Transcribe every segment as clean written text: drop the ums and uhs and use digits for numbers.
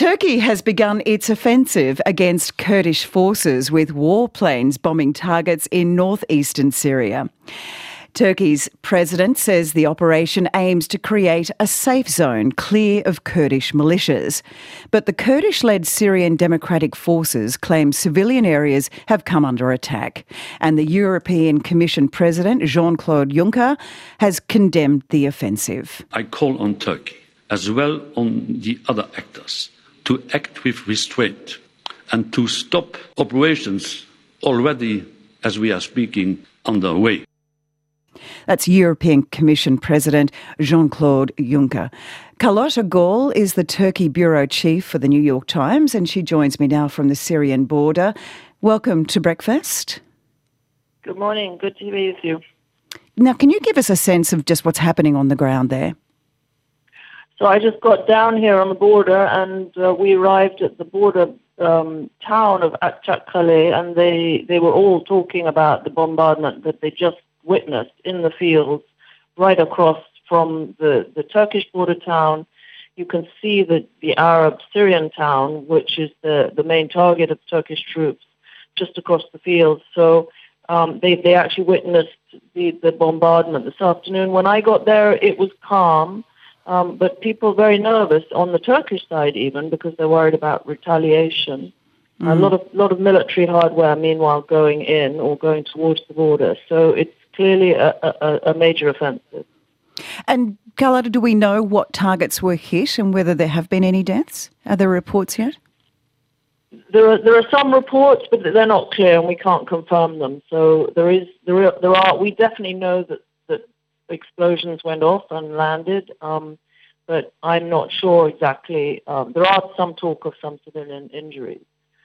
Turkey has begun its offensive against Kurdish forces with warplanes bombing targets in northeastern Syria. Turkey's president says the operation aims to create a safe zone clear of Kurdish militias. But the Kurdish-led Syrian Democratic Forces claim civilian areas have come under attack. And the European Commission President, Jean-Claude Juncker, has condemned the offensive. I call on Turkey, as well on the other actors, to act with restraint and to stop operations already, as we are speaking, underway. That's European Commission President Jean-Claude Juncker. Carlotta Gall is the Turkey Bureau Chief for the New York Times, and she joins me now from the Syrian border. Welcome to Breakfast. Good morning. Good to be with you. Now, can you give us a sense of just what's happening on the ground there? So I just got down here on the border, and we arrived at the border town of Akçakale, and they were all talking about the bombardment that they just witnessed in the fields right across from the Turkish border town. You can see the Arab Syrian town, which is the main target of Turkish troops, just across the fields. So they actually witnessed the bombardment this afternoon. When I got there, it was calm. But people very nervous on the Turkish side even, because they're worried about retaliation. A lot of military hardware, meanwhile, going in or going towards the border. So it's clearly a major offensive. And Carlotta, do we know what targets were hit and whether there have been any deaths? Are there reports yet? There are some reports, but they're not clear, and we can't confirm them. So there are. We definitely know that explosions went off and landed, but I'm not sure exactly. There are some talk of some civilian injuries,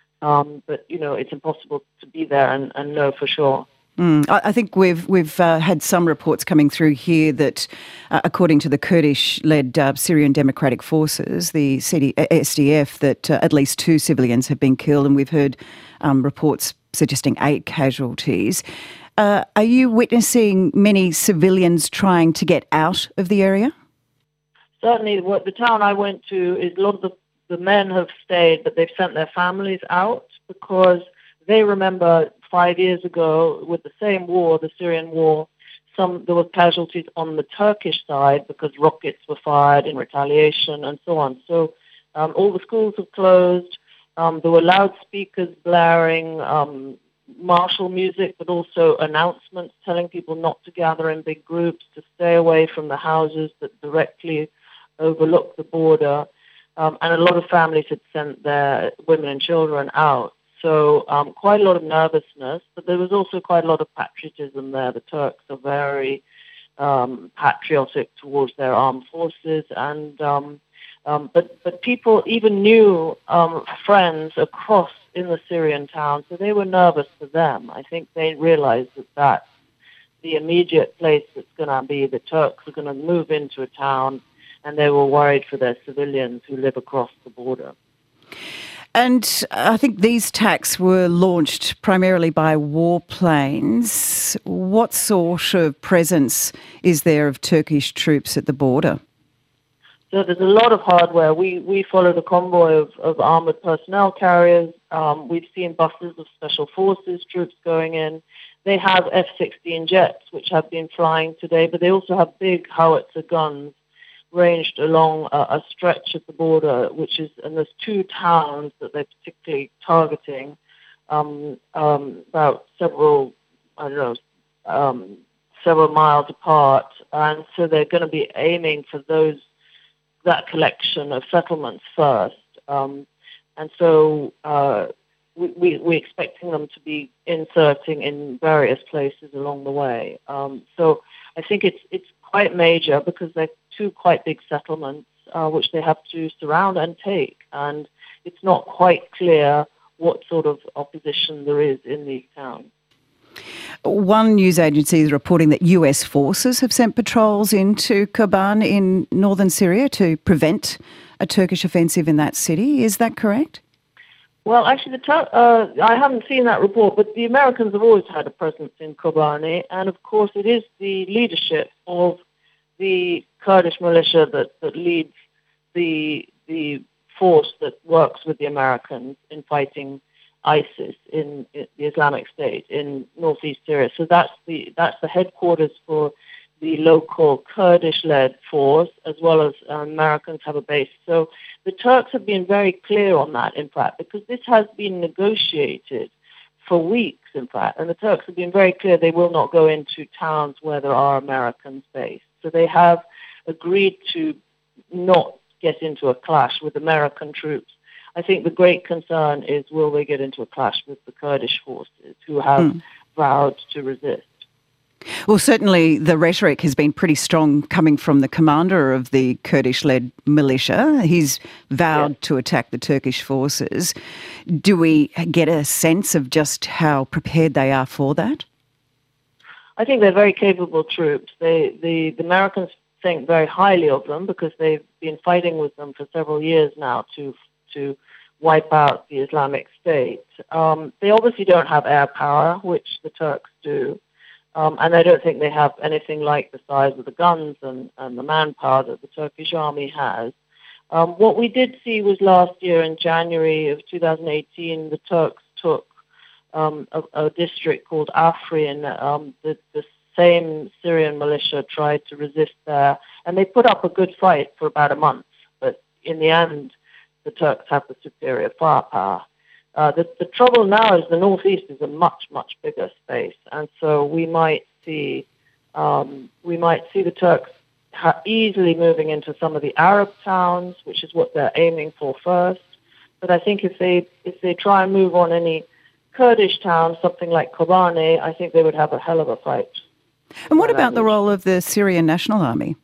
but it's impossible to be there and know for sure. I think we've had some reports coming through here that, according to the Kurdish-led Syrian Democratic Forces, the SDF, that at least 2 civilians have been killed, and we've heard reports suggesting 8 casualties. Are you witnessing many civilians trying to get out of the area? Certainly. The town I went to, is a lot of the men have stayed, but they've sent their families out because they remember 5 years ago with the same war, the Syrian war, there were casualties on the Turkish side because rockets were fired in retaliation and so on. So all the schools have closed. There were loudspeakers blaring, martial music, but also announcements telling people not to gather in big groups, to stay away from the houses that directly overlook the border. And a lot of families had sent their women and children out. So quite a lot of nervousness, but there was also quite a lot of patriotism there. The Turks are very patriotic towards their armed forces, and but people even knew friends across in the Syrian town, so they were nervous for them. I think they realized that that's the immediate place that's going to be. The Turks are going to move into a town, and they were worried for their civilians who live across the border. And I think these attacks were launched primarily by warplanes. What sort of presence is there of Turkish troops at the border? So there's a lot of hardware. We follow the convoy of armoured personnel carriers. We've seen buses of special forces troops going in. They have F-16 jets, which have been flying today, but they also have big howitzer guns ranged along a stretch of the border, and there's 2 towns that they're particularly targeting, about several miles apart, and so they're going to be aiming for that collection of settlements first, and so we're expecting them to be inserting in various places along the way. So I think it's quite major because they're 2 quite big settlements which they have to surround and take, and it's not quite clear what sort of opposition there is in these towns. One news agency is reporting that US forces have sent patrols into Kobane in northern Syria to prevent a Turkish offensive in that city. Is that correct? Well, actually, I haven't seen that report, but the Americans have always had a presence in Kobane, and of course it is the leadership of the Kurdish militia that leads the force that works with the Americans in fighting ISIS in the Islamic State in northeast Syria. So that's the headquarters for the local Kurdish-led force, as well as Americans have a base. So the Turks have been very clear on that, in fact, because this has been negotiated for weeks, in fact, and the Turks have been very clear they will not go into towns where there are Americans based. So they have agreed to not get into a clash with American troops. I think the great concern is, will they get into a clash with the Kurdish forces who have vowed to resist? Well, certainly the rhetoric has been pretty strong coming from the commander of the Kurdish-led militia. He's vowed to attack the Turkish forces. Do we get a sense of just how prepared they are for that? I think they're very capable troops. The Americans think very highly of them because they've been fighting with them for several years now to wipe out the Islamic State. They obviously don't have air power, which the Turks do, and I don't think they have anything like the size of the guns and the manpower that the Turkish army has. What we did see was last year in January of 2018, the Turks took a district called Afrin. The same Syrian militia tried to resist there, and they put up a good fight for about a month, but in the end, the Turks have the superior firepower. The trouble now is the northeast is a much, much bigger space, and so we might see the Turks easily moving into some of the Arab towns, which is what they're aiming for first. But I think if they try and move on any Kurdish town, something like Kobane, I think they would have a hell of a fight. And what about the role of the Syrian National Army?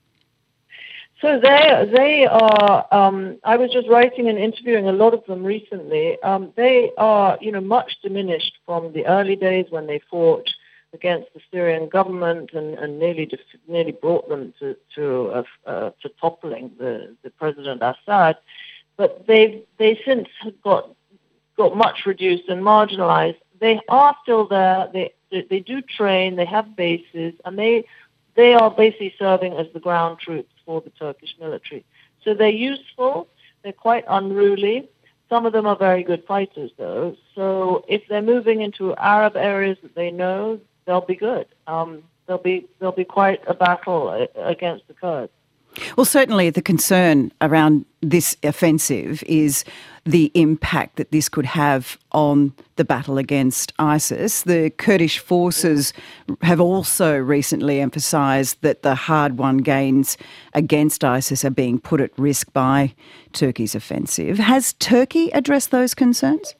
So they are. I was just writing and interviewing a lot of them recently. They are, much diminished from the early days when they fought against the Syrian government and nearly brought them to toppling the President Assad. But they since have got much reduced and marginalized. They are still there. They do train. They have bases, and they are basically serving as the ground troops for the Turkish military. So they're useful. They're quite unruly. Some of them are very good fighters, though. So if they're moving into Arab areas that they know, they'll be good. There'll be quite a battle against the Kurds. Well, certainly the concern around this offensive is the impact that this could have on the battle against ISIS. The Kurdish forces have also recently emphasised that the hard-won gains against ISIS are being put at risk by Turkey's offensive. Has Turkey addressed those concerns?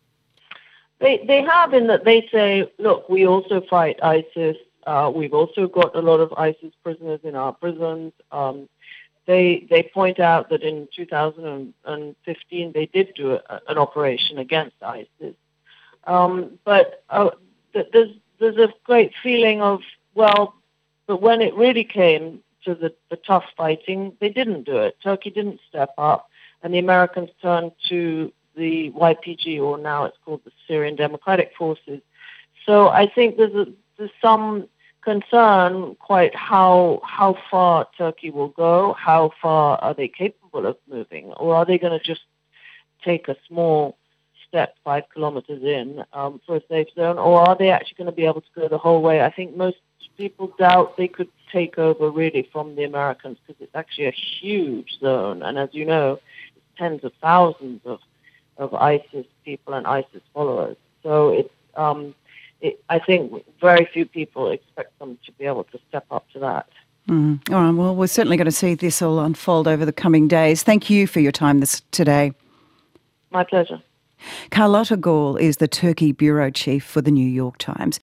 They have, in that they say, look, we also fight ISIS. We've also got a lot of ISIS prisoners in our prisons. They point out that in 2015 they did do an operation against ISIS. But there's a great feeling of, well, but when it really came to the tough fighting, they didn't do it. Turkey didn't step up, and the Americans turned to the YPG, or now it's called the Syrian Democratic Forces. So I think there's some concern quite how far Turkey will go, how far are they capable of moving, or are they going to just take a small step 5 kilometers in for a safe zone, or are they actually going to be able to go the whole way? I think most people doubt they could take over really from the Americans, because it's actually a huge zone, and as you know, it's tens of thousands of ISIS people and ISIS followers. So it's I think very few people expect them to be able to step up to that. All right, well, we're certainly going to see this all unfold over the coming days. Thank you for your time today. My pleasure. Carlotta Gall is the Turkey Bureau Chief for the New York Times.